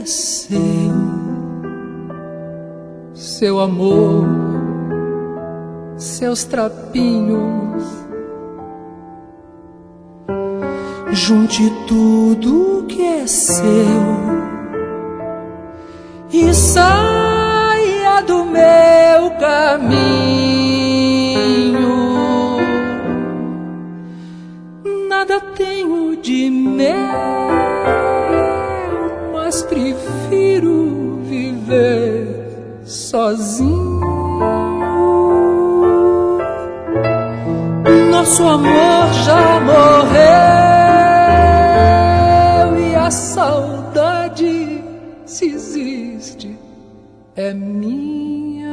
seu amor, seus trapinhos. Junte tudo que é seu e saia do meu caminho. Nada tenho de meu, mas prefiro viver sozinho. Nosso amor já morreu e a saudade, se existe, é minha.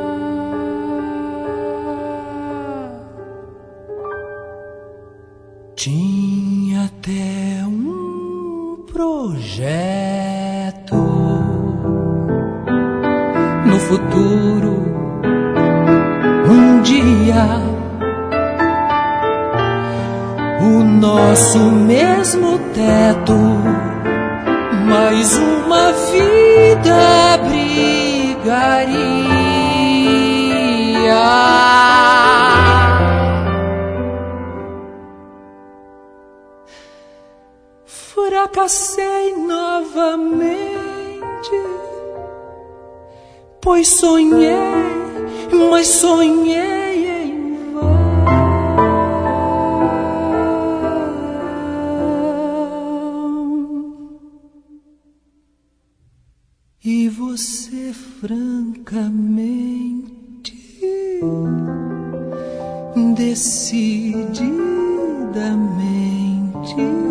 Tinha até um projeto no futuro, um dia o nosso mesmo teto, mais uma vida brigaria. Fracassei novamente, pois sonhei, mas sonhei em vão. E você francamente, decididamente